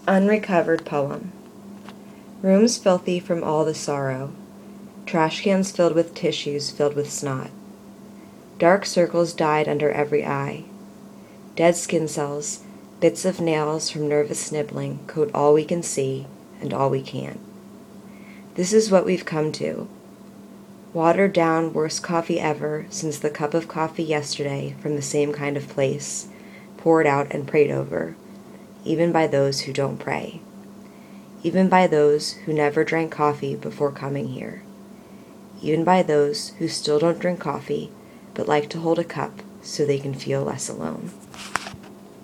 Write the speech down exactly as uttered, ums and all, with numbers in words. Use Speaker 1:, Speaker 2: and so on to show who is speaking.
Speaker 1: Unrecovered poem. Rooms filthy from all the sorrow. Trash cans filled with tissues filled with snot. Dark circles dyed under every eye. Dead skin cells, bits of nails from nervous snibbling coat all we can see and all we can't. This is what we've come to. Watered down, worst coffee ever since the cup of coffee yesterday from the same kind of place, poured out and prayed over, even by those who don't pray, even by those who never drank coffee before coming here, even by those who still don't drink coffee but like to hold a cup so they can feel less alone.